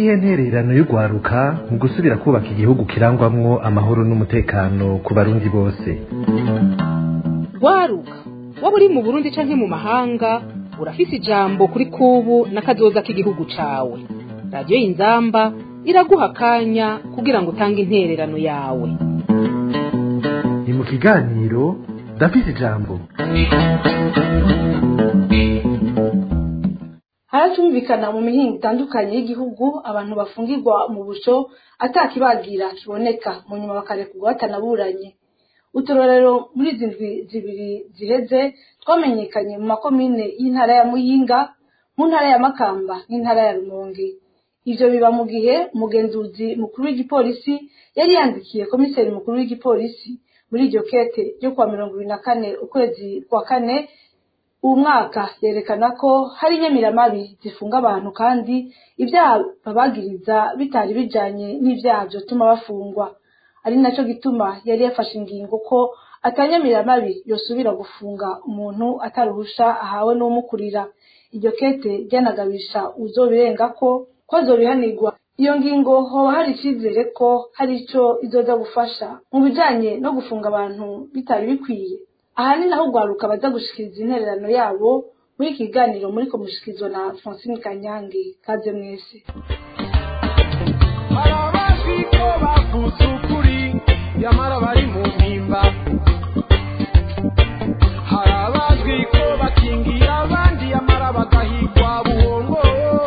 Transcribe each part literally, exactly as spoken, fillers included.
niyihe ntererano y'ugwaruka mu gusubira kubaka igihugu kirangwamwo amahoro n'umutekano ku barundi bose? Gwaruka waba uri mu Burundi canke mu mahanga urafise ijambo kuri kubu n'akazoza k'igihugu cawe. Radio Inzamba iraguha akanya kugira ngo utange intererano yawe. Ni mu kiganiro ndafise ijambo. Haratumvikana mu mihingo itandukanye y'igihugu abantu bafungirwa mu busho atakibagira kiboneka mu nyuma bakarekurwa batanaburanye. Uturorero muri zindwi zibiri ziheze twamenyekanye mu makomine y'intara ya Muyinga, mu ntara ya Makamba n'intara ya Rumonge. Ivyo biba mu gihe umugenzuzi mukuru w'igipolisi yari yandikiye komiseri mukuru w'igipolisi muri iryo kete ryo kwa mirongo ibiri na kane ukwezi kwa kane uwo mwaka, yerekana ko hari inyamiramabi zifunga abantu kandi ibyaha babagiriza bitari bijanye n'ivyaha vyotuma bafungwa. Ari naco gituma yari yafashe ingingo ko atanyamiramabi yosubira gufunga umuntu ataruhusha ahawe n'umukurira. Iryo kete ryanagabisha uzobirenga ko ko azobihanirwa. Iyo ngingo hoba hari icizere ko hari ico izoza gufasha mu bijanye no gufunga abantu bitari bikwiye. Aha ni naho ugwaruka baza gushikiriza intererano yabo muri kiganiro muri komushikizwa na Francine Kanyange. Kaze mwese. Arabashiko bavuze ukuri yamara bari mu mpimba, harabazwi ko bakingira abandi yamara bagahigwa buhongo,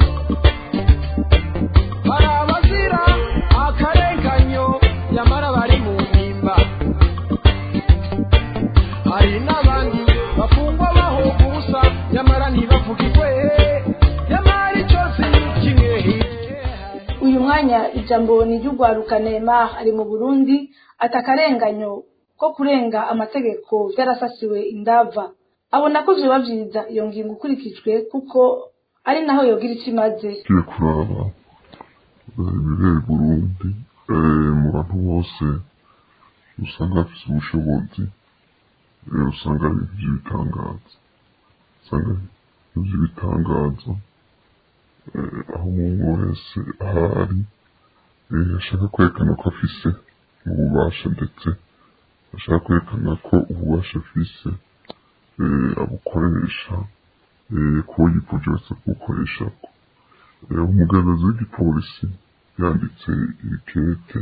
harabazira akarenganyo yamara bari mu mpimba, hari n'abandi bafungwa bahoga ubusa yamara ntibavugirwe yamara ico si kimwe. Uyu mwanya ijambo ni ry'ugwaruka Neymar ari mu Burundi, atakarenganyo ko kurenga amategeko vyarasasiwe indava. Abona ko vyoba vyiza iyo ngingo ukurikijwe kuko ari naho yogira ico imaze. Tugiye kuraba ibibera i Burundi, mu bantu bose usanga bafise ubushobozi, usanga ari ivy'ibitangaza, usanga ivy'ibitangaza aho umuntu wese ahari ashaka kwerekana ko afise ububasha, ndetse ashaka kwerekana ko ububasha afise abukoresha kuwo yipfuje wese kubukoreshako. Umugenzuzi w'igipolisi yanditse ikete,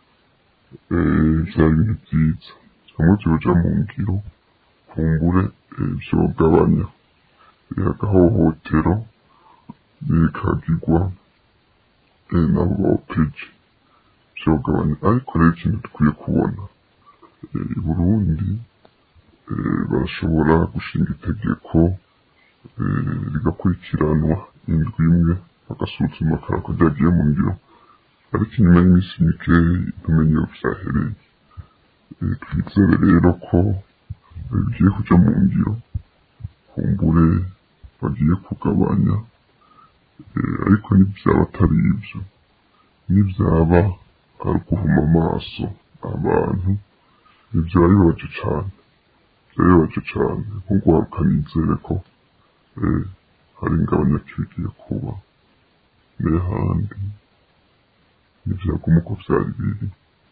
vyari ibintu vyiza, hamwe vyoja mu ngiro kumbure vyogabanya agahohotero bikagirwa nabo bapeji vyogabanya. Ariko rero ikintu dukwiye kubona, i Burundi barashobora gushinga itegeko rigakurikiranwa indwi imwe bagasuzuma akarako ryagiye mu ngiro, ariko inyuma y'iminsi mikeyi tumenye iyo vyahereye. Twizere rero ko bigiye kuja mu ngiro, kumbure bagiye kugabanya, ariko nivyaba atari ivyo, nivyaba ari guhuma amaso abantu, ivyo baribabaje cane, baribabaje cane. Nk'ugwaruka nizere ko hari ingabanya kigiye kuba, n'ahandi nivyaguma uko vyari biri,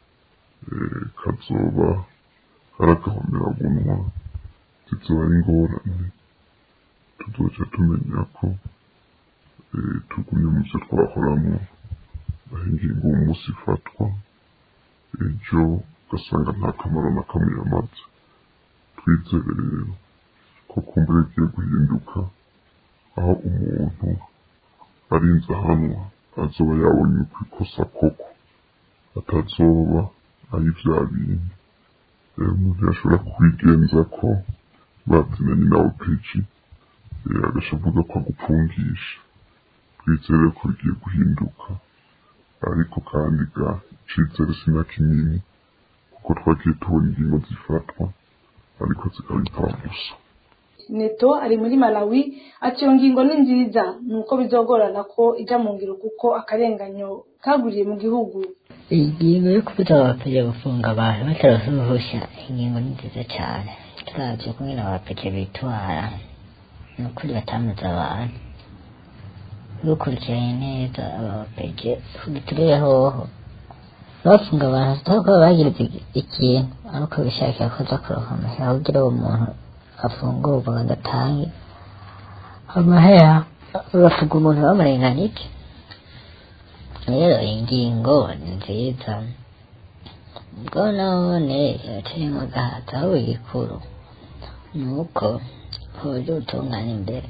kazoba hari agahomerabunwa, zizoba ari ingorane. Tuzoca tumenya ko tugumye mu vyo twahoramwo, aho ingingo uwo musi ifatwa, ejo ugasanga nta kamaro na kamwe yamaze. Twizere rero ko kumbure bigiye guhinduka, aho umuntu arinze ahanwa azoba yabonye uko ikosa koko, atazoba ari vya bindi umuntu yashobora kwigenza ko bazinanye nawe peji agashavuga ko agupfungisha. Twizere ko bigiye guhinduka, ariko kandi ga icizere sina kinini, kuko twagiye tubona ingingo zifatwa ariko zikaba impfabusa. Neto ari muri Malawi ati iyo ngingo ni nziza, nuko bizogorana ko ija mu ngiro kuko akarenganyo kaguriye mu gihugu. Ingingo yo kubuza abapeje gufunga abantu batarasuhusha, ingingo ni nziza cyane. Turavye kumwe n'abapeje bitwara, nukuri batamaze abantu dukurikiranye neza abapeje turiye hoho bafunga abantu tutako bagiriza ikintu ariko bishakira kuza kuronka amahera kugira uwo muntu afungurwa badatange amahera bavuga umuntu bamurenganije. Rero ingingo ni nziza ubwo none yateye mu gahato aho igikuru ni uko uburyo butungana imbere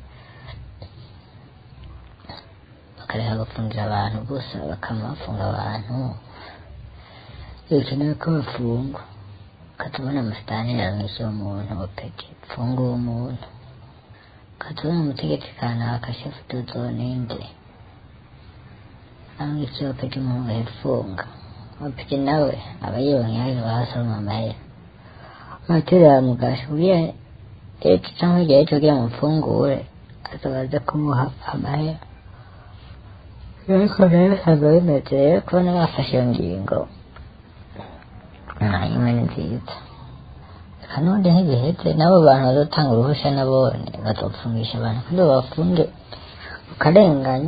bakareka gufungira abantu gusa bakama bafunga abantu bikenewe ko bafungwa katubona amasitani yaramwishe umuntu opeke funga uwo muntu katubona umutegetsi kanaka shefu tuzone inde amwishe opeke umuntu yafunga opeke nawe aba yibonye basoroma amahera baterera mugasha kugira ejo cyangwa igihe cyo kugira ngo mfungure azabaza kumuha amahera. Ariko rero ntabwo bimeze rero kubona bafashe iyo ngingo hanyuma ni nziza reka n'ubundi ntibiheze n'abo bantu bazatanga uruhushya nabone bazopfungisha abantu kandi babafunge ukarenganya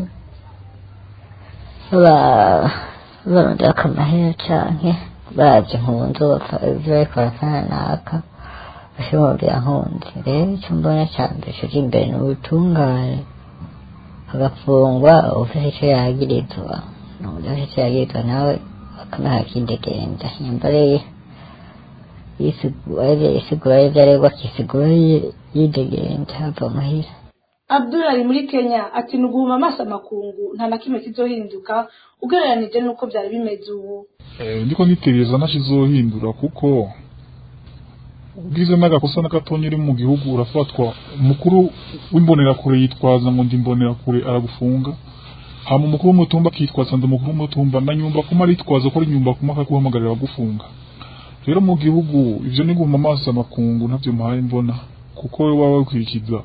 barondera akamahera canke bazi nkunzu ibyo bariko barakana naka bashobora kugira nkunzi. Rero icyo mbona ca mbere kiri imbere ni ubutungane agafungwa ufise icyo yagirizwa n'uburyo icyo yagirizwa nawe bakanaha kindegenda nyambare yisigura ibyo aregwa akisigura yidegenda ava muhira. Abdul ari muri Kenya ati nuguhuma amaso amakungu nta na kimwe kizohinduka ugereranije nuko byari bimeze ubu. Eh ndiko nitegereza ntakizohindura kuko ubwize n'agakosa n'agatonyi uri mu gihugu urafatwa umukuru w'imbonera kure yitwaza ngo ndi mbonera kure aragufunga hama umukuru w'umutumba kitwaza ndi umukuru w'umutumba na nyumba kuma ritwaza ko ari nyumba kuma akaguhamagarira gufunga. Rero mu gihugu ivyo ni guhuma amaso amakungu ntavyo mpaye mbona kuko waba kwirikiza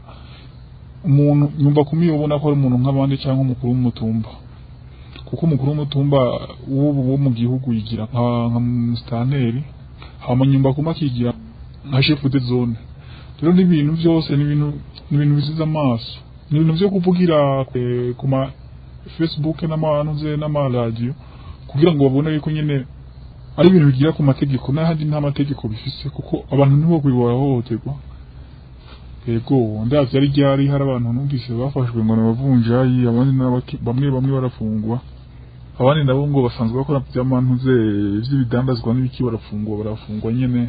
umuntu nyumba kumi ubona ko ari umuntu nk'abandi cyangwa umukuru w'umutumba kuko umukuru w'umutumba w'ubu wo mu gihugu yigira nka nka mustanteri hama nyumba kuma kigira nka chef de zone. Rero ni ibintu byose ni ibintu ni ibintu bisiza amaso ni ibintu byo kuvugira e, ku ma Facebook n'abantu ze n'amaradio kugira ngo babone yuko nyene ari ibintu bigira ku mategeko n'ahandi nta mategeko bifise kuko abantu nibo kwibahohoterwa. Yego ndavye ari ryari hari abantu numvise bafashwe ngo nabavunjayi abandi bamwe bamwe barafungwa abandi nabo ngo basanzwe bakora by'amantu ze vy'ibidandazwa n'ibiki barafungwa barafungwa nyene.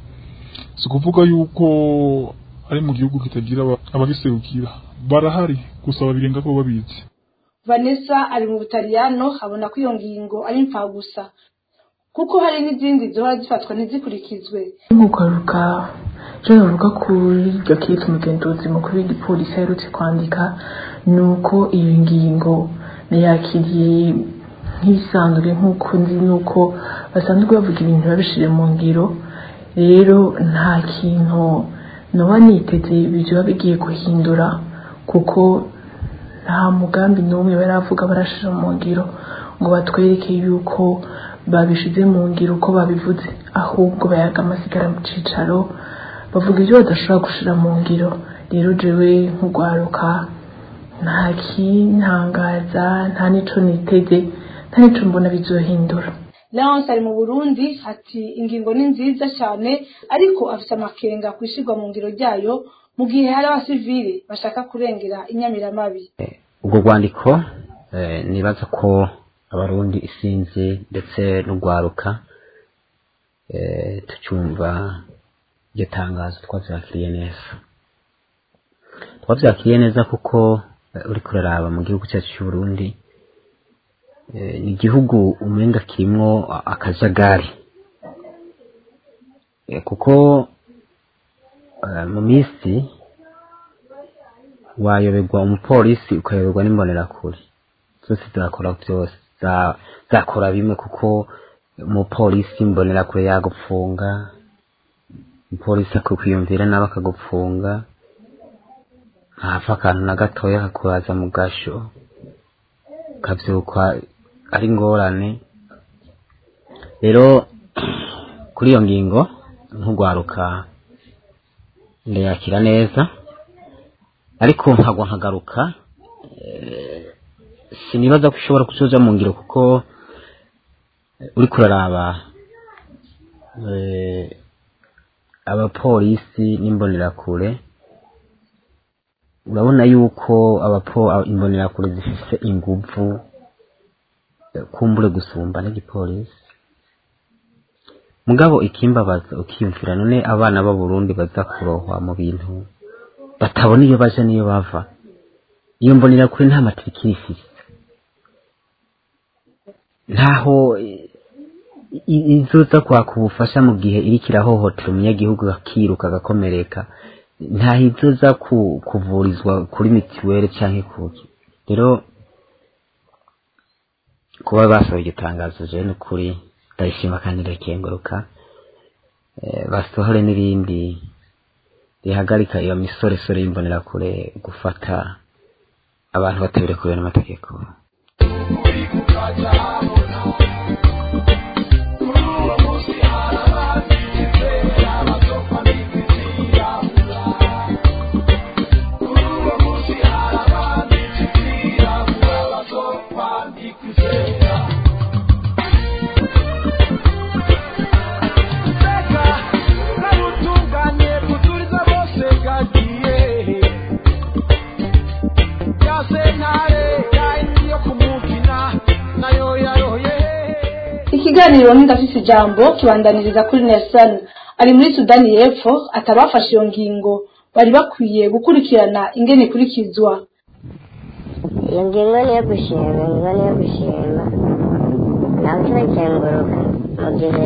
Si kuvuga yuko ari mu gihugu kitagira abagiserukira barahari gusa babirenga ko babizi. Vanessa ari mu Butaliyano habona ko iyo ngingo ari impfa gusa kuko hari n'izindi zohora zifatwa ntizikurikizwe. Mugaruka je navuga kuri gakete umugenduzi mukuru w'igipolisi aherutse kwandika nuko iyo ngingo yakiriye nk'isanzwe nk'uko nzi nuko basanzwe bavuga ibintu babishire mu ngiro. Rero nta kintu noba niteze bizoba bigiye guhindura kuko nta mugambi n'umwe baravuga barashira mu ngiro ngo batwereke yuko babishize mu ngiro uko babivuze ahubwo bayaga amasigara mu cicaro bavuga ibyo badashobora gushira mu ngiro. Rero jewe nk'ugwaruka nta kintangaza nta nico niteze nta nico mbona bizohindura. Leonce ari mu Burundi ati ingingo ni nziza cyane ariko afite amakenga kwishirwa mu ngiro ryayo mu gihe hari abasivili bashaka kurengera inyamiramabi. Ubwo rwandiko eh, nibaza ko abarundi isinzi ndetse n'ugwaruka eh, tucyumva iryo tangazo twavyakiriye neza twavyakiriye neza kuko eh, uri kuraraba mu gihugu cyacu cy'u Burundi ni igihugu umenga kirimo akajagari kuko mu minsi wayoberwa umupolisi ukayoberwa n'imbonerakure zose zakora byose zakora bimwe kuko umupolisi imbonerakure yagupfunga umupolisi akakwiyumvira nawe akagupfunga ntapfa akantu na gatoya kakuraza mu gasho kavyuka ari ngorane. Rero kuri iyo ngingo nk'ugwaruka ndayakira neza ariko nkagwa nkagaruka sinibaza ko ushobora kuzoja mu ngiro kuko uri kuraraba eh, abapolisi n'imbonerakure urabona yuko abapo imbonerakure zifise inguvu kumbure gusumba n'igipolisi mugabo ikimbabaza ukiyumvira none abana b'u Burundi baza kurohwa mu bintu batabona iyo baje niyo bava iyo mbonerakure nta matrikiri ifise ntaho izoza kwaka ubufasha mu gihe iri kirahohotera umunyagihugu akiruka agakomereka nta izoza kuvurizwa kuri mitiwere canke kuki rero kuba basaba igitangazo je n'ukuri ndayishima kandi ndakenguruka e, basohore n'irindi rihagarika iyo misoresore y'imbonerakure gufata abantu batabirekuriwe n'amategeko ikiganiro ndafise ijambo kibandaniriza kuri Nelson ari muri Sudani y'Epfo atabafashe iyo ngingo bari bakwiye gukurikirana ingene kurikizwa iyo ngingo niyo gushima ingingo niyo gushima nawe turakenguruka mu gihe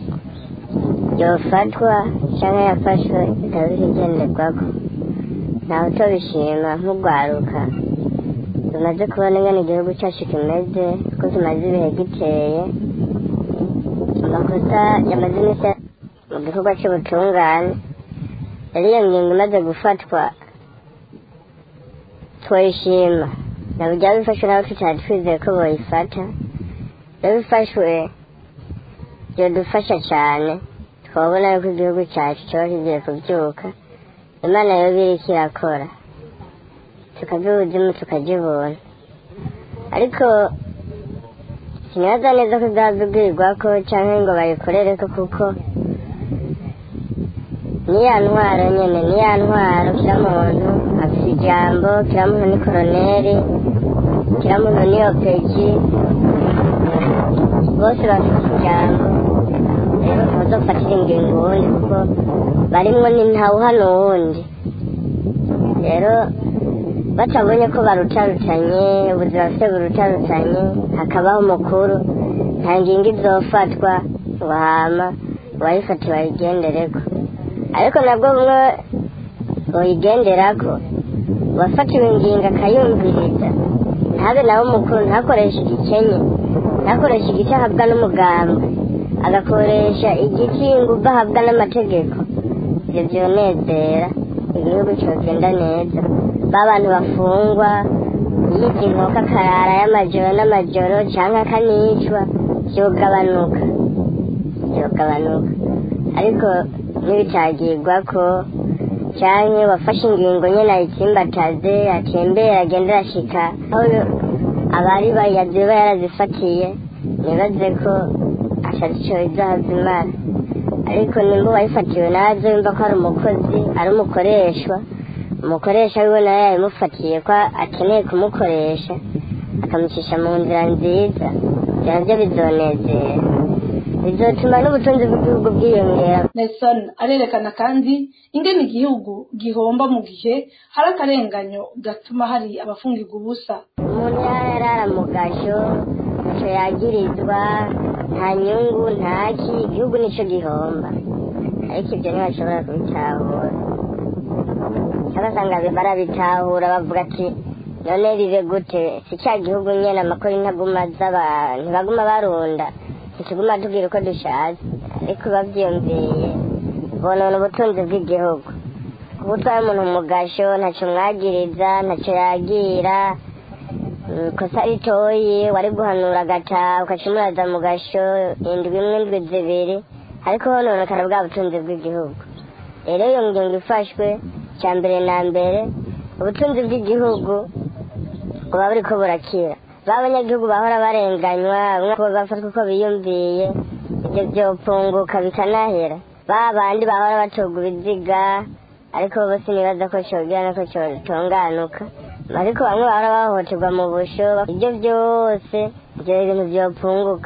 yofatwa cyangwa yafashwe ikabiri igenderwako nawe tubishima nk'ugwaruka tumaze kubona ingene igihugu cyacu kimeze ko tumaze ibihe giteye amakosa yamaze iminsi mu gikorwa cy'ubutungane yari iyo ngingo imaze gufatwa twishima ntabwo byaba bifashwe n'abo tutari twizeye ko boyifata iyo bifashwe byadufasha cyane twabona yuko igihugu cyacu kiba kigiye kubyuka imana yo biri kirakora tukabyubuzimu tukagibona ariko sinibaza neza ko byazubwirwa ko cyangwa ngo bayikorere ko kuko niya ntwaro nyene niya ntwaro kira muntu afite ijambo kira muntu ni koroneri kira muntu ni opeki bose bafite ijambo rero tuzofatira ingingo ubundi kuko barimwo ni ntawuhano wundi rero batabonye ko barutarutanye ubuzima bafite burutarutanye hakabaho umukuru nta ngingo izofatwa ngo hama uwayifata bayigendereko ariko nabwo bumwe boyigenderako uwafatiwe ingingo akayumviriza ntabe nawe umukuru ntakoresha igikenye ntakoresha igice ahabwa n'umugambwe agakoresha igiti inguvu ahabwa n'amategeko ibyo byonezera igihugu cyogenda neza b'abantu bafungwa yibye inkoko akarara y'amajoro n'amajoro cyangwa akanicwa byogabanuka byogabanuka ariko n'ibitagirwa ko cyangwa wafashe ingingo nyine ayitsimbataze atembera agenda arashika aho abari bayaziba yarazifatiye nibaze ko ashatse icyo izahazimara ariko nimba uwayifatiwe nazo yumva ko ari umukozi ari umukoreshwa umukoresha wiwe nawe yabimufatiye ko akeneye kumukoresha akamucisha mu nzira nziza ibyo nabyo bizonezera bizotuma n'ubutunzi bw'igihugu bwiyongera. Nelson arerekana kandi ingene igihugu gihomba mu gihe hari akarenganyo gatuma hari abafungirwa ubusa. Umuntu yarara mu gasho icyo yagirizwa nta nyungu ntaki igihugu nicyo gihomba ariko ibyo ntibashobora kubitahura abasanga barabitahura bavuga ati none bibe gute si cya gihugu nyene amakuru ntaguma z'abantu ntibaguma barunda ntituguma tubwira uko dushatse ariko bavyiyumviye bonona ubutunzi bw'igihugu ubutwara umuntu mu gasho ntaco mwagiriza ntaco yagira kosa ritoyi wari guhanura agataha ukacimuraza mu gasho indwi imwe indwi zibiri ariko hononekana bwa butunzi bw'igihugu rero iyo ngingo ifashwe cya mbere na mbere ubutunzi bw'igihugu buba buriko burakira b'abanyagihugu bahora barenganywa bamwe ko bafatwa uko biyumviye ibyo byopunguka bikanahera ba bandi bahora bacogwa ibiziga ariko bose nibaza ko cyogira nako cyotunganuka ariko bamwe bahora bahohoterwa mu busho ibyo byose ibyo bintu byopunguka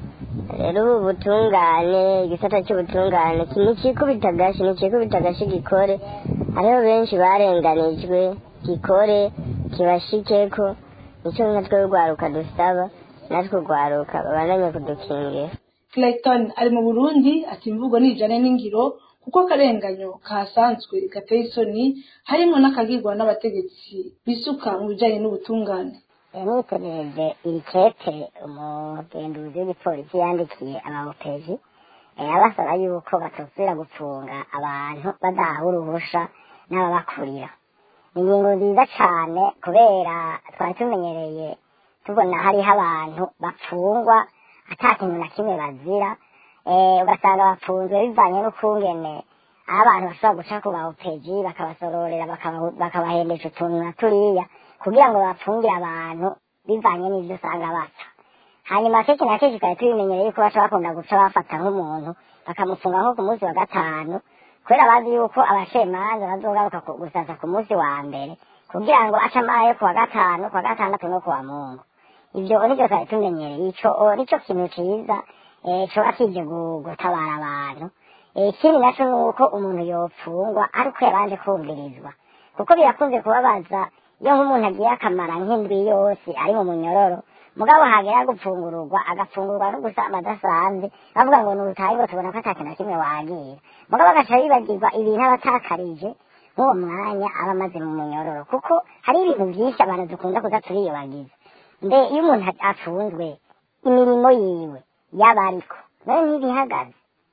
rero ubu butungane igisata cy'ubutungane nikikubita gashi nikikubita gashi gikore hariho benshi barenganijwe gikore kibashikeko nicyo natwe urwaruka dusaba natwe urwaruka babandanye kudukingira. Clayton ari mu Burundi ati imvugo nijane n'ingiro kuko akarenganyo kasanzwe gateye isoni harimo n'akagirwa n'abategetsi bisuka mu bijanye n'ubutungane. Nitegereje iri kete umugenduzi w'igipolisi yandikiye abahopeji abasaba yuko batosubira gucunga abantu badahawe uruhusha n'ababakurira. Ni ingingo nziza cyane kubera twari tumenyereye tubona hariho abantu bapfungwa ata kintu na kimwe bazira ugasanga bafunzwe bivanye n'ukungene aho abantu bashobora guca ku bahopeji bakabasororera bakabahendesha utuntu na turiya kugira ngo bapfungire abantu bivanye n'ibyo usanga bapfa. Hanyuma kenshi na kenshi twari tubimenyereye yuko baca bakunda guca bafata nk'umuntu bakamufunga nko ku munsi wa gatanu kubera bazi yuko abashemanza bazogaruka gusasa ku munsi wa mbere kugira ngo aca amaye ku wa gatanu ku wa gatandatu no ku wa mungu. Ibyo nibyo twari tumenyereye ico nico kintu ciza coba kije gutabara abantu. Ikindi naco nuko umuntu yopfungwa ariko yabanje kumvirizwa kuko birakunze kubabaza iyo nk'umuntu agiye akamara nk'indwi yose ari mu munyororo mugabo hagera gupfungururwa agapfungurwa no gusama adasanze bavuga ngo n'ubutayi ngo tubona ko atakintu na kimwe wagira mugabo agaca bibagirwa ibintu abatakarije nk'uwo mwanya aba amaze mu munyororo kuko hari ibintu byinshi abantu dukunda kuza turiyobagiza. Mbe iyo umuntu afunzwe imirimo yiwe yaba ariko nayo ntibihagaze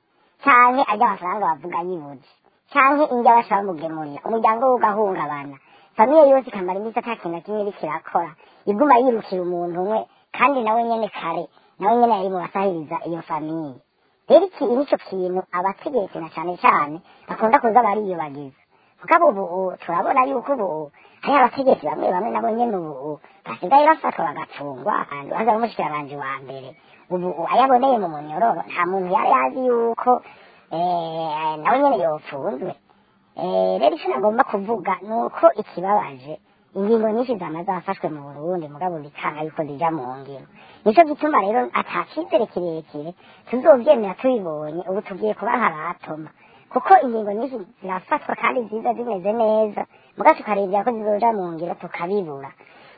canke ajya amafaranga bavuga yibuze canke indya bashaka mugemurira umuryango we ugahungabana famiye yose ikamara iminsi ata kintu na kimwe iriko irakora iguma yirukira umuntu umwe kandi nawe nyene kare nawe nyene yari mu basahiriza iyo famiye. Rero iki nico kintu abategetsi na cane cane bakunda kuza bariyobagiza mugabo ubu turabona yuko ubu hari abategetsi bamwe bamwe nabo nyene ubu basigaye bafatwa bagacungwa kandi baza n'umushikiranganje wa mbere ubu ayaboneye mu munyororo nta muntu yari yazi yuko nawe nyene yopfunzwe. Rero icyo nagomba kuvuga ni uko ikibabaje ingingo nyinshi zama zafashwe mu Burundi mugabo bikanga yuko zija mu ngiro. Nico gituma rero atakizere kirekire tuzovyemera tubibonye ubu tugiye kuba haratoma kuko ingingo nyinshi zirafatwa kandi nziza zimeze neza mugabo tukarebera ko zizoja mu ngiro tukabibura.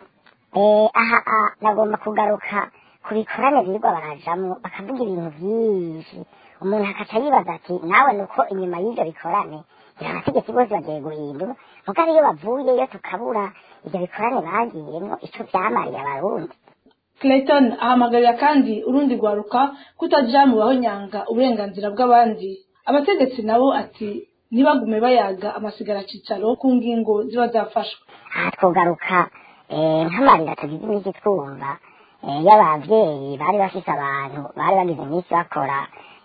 Aha nagomba kugaruka ku bikorane birirwa barajamwo bakavuga ibintu byinshi umuntu akaca yibaza ati nawe nuko inyuma y'ivyo bikorane abategetsi bose bagiye guhindura mugabo iyo bavuyeyo tukabura ibyo bikorane bagiyemo ico vyamariye abarundi. Clayton ahamagarira kandi urundi rwaruka kutaja mu bahonyanga uburenganzira bw'abandi. Abategetsi nabo ati nibagume bayaga amasigara cicaro ku ngingo ziba zafashwe. Aha twogaruka nk'amarira tugize iminsi twumva y'abavyeyi bari bafise abantu bari bagize iminsi bakora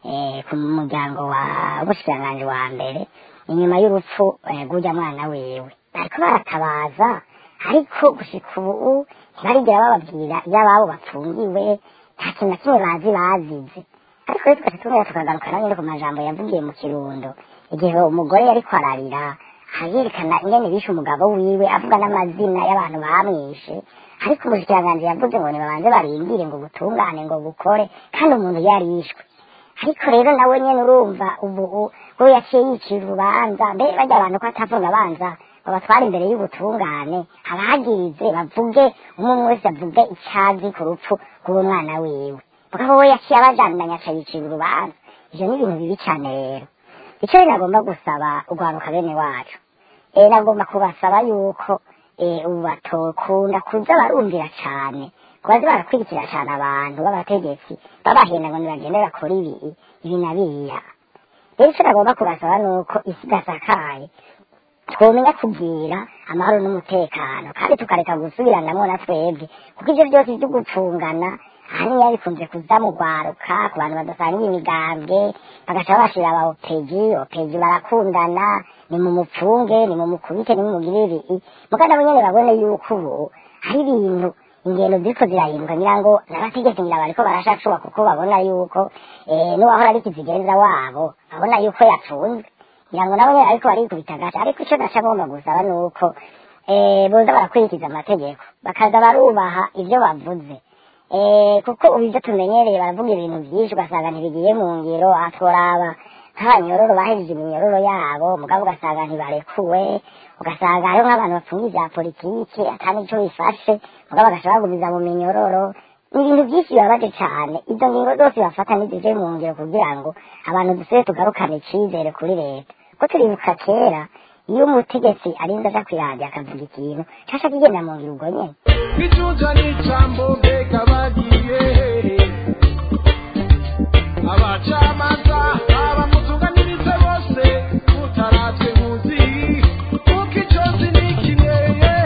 ku muryango wa umushikiranganji wa mbere inyuma y'urupfu rw'urya mwana wiwe bariko baratabaza ariko gushika ubu ntibarigera bababwira iyo ababo bapfungiwe nta kintu na kimwe bazi bazize. Ariko rero tugaca tumera tukagaruka na nyene ku majambo yavugiye mu Kirundo igihe umugore yariko ararira ayerekana ingene bishe umugabo wiwe avuga n'amazina y'abantu bamwishe ariko umushikiranganji yavuze ngo nibabanze barindire ngo gutungane ngo gukore kandi umuntu yarishwe. Ariko rero nawe nyene urumva ubu we yaciye yicira urubanza mbe bajya abantu ko atavuga abanza babatwara imbere y'ubutungane abagize bavuge umwe wese avuge icyazi ku rupfu rw'umwana wiwe mugabo we yaciye abajandanya aca yicira urubanza. Ivyo ni ibintu bibi cane rero. Ico nagomba gusaba urwaruka bene wacu nagomba kubasaba yuko ubu batokunda kuza barumvira cane kubazi barakurikira cane abantu b'abategetsi babahenda ngo nibagende bakora ibi ibi na biriya. Rero ico nagomba kubasaba nuko isi idasakaye twomenya kugira amahoro n'umutekano kandi tukareka gusubiranamwo na twebwe kuko ivyo vyose vyo gupfungana ahanini yabikunze kuza mu rwaruka ku bantu badasangiye imigambwe bagaca bashira aba opeji opeji barakundana ni mu mupfunge ni mu mukubite ni mu mugirire mugana bo nyene babone yuko ubu hari ibintu ingendo ziriko zirahinduka ngira ngo n'abategetsi ngira bariko barashacura kuko babona yuko eh n'uwahora ari kizigenza wabo babona yuko yapfunzwe ngira ngo nabo ariko barikubita gaca ariko ico nacagomba gusaba nuko eh boza barakurikiza amategeko bakaza barubaha ivyo bavuze eh kuko ubivyo tumenyereye baravuga ibintu byinshi ugasanga ntibigiye mu ngiro atoraba nk'abanyororo bahejeje iminyororo yabo mugabo ugasanga ntibarekuwe ugasanga hariho nk'abantu bapfunga ivya politike atani ico bifashe mugabo bagashobora kugumiza mu minyororo ibintu byinshi bibabaje cane izo ngingo zose bafata n'izije mu ngiro kugira ngo abantu dusubire tugarukane icizere kuri leta ko turibuka kera iyo umutegetsi arinze aja kwiradiyo akavuga ikintu casha kigenda mu ngiro ubwo nyene bicuja n'ijambo mbega bagiye abacamanza abamutunganirize bose utaratwe muzi kuko icozi ni kimwe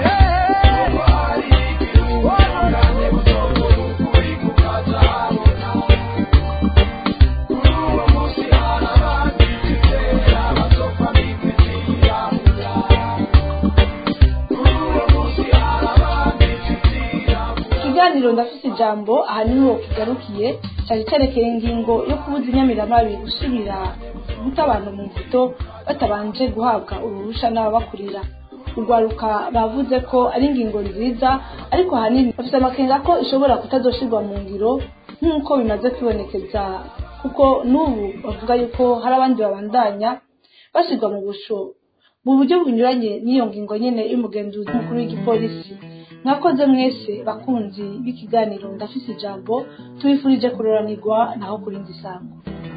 ikiganiro ndafise ijambo aha niho kigarukiye cyari cyerekeye ingingo yo kubuza inyamiramabi gusubira guta abantu mu mvuto batabanje guhabwa uruhusha n'ababakurira urwaruka bavuze ko ari ingingo nziza ariko ahanini bafite amakenga ko ishobora kutazoshirwa mu ngiro nk'uko bimaze kwibonekeza kuko n'ubu bavuga yuko hari abandi babandanya bashirwa mu busho mu buryo bunyuranye n'iyo ngingo nyene y'umugenzuzi mukuru w'igipolisi. Mwakoze mwese bakunzi b'ikiganiro ndafise ijambo tubifurije kuroranirwa naho kurinda isango.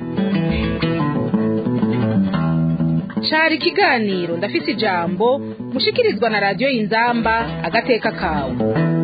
Cari ikiganiro ndafise ijambo mushikirizwa na radio Inzamba agateka kawe.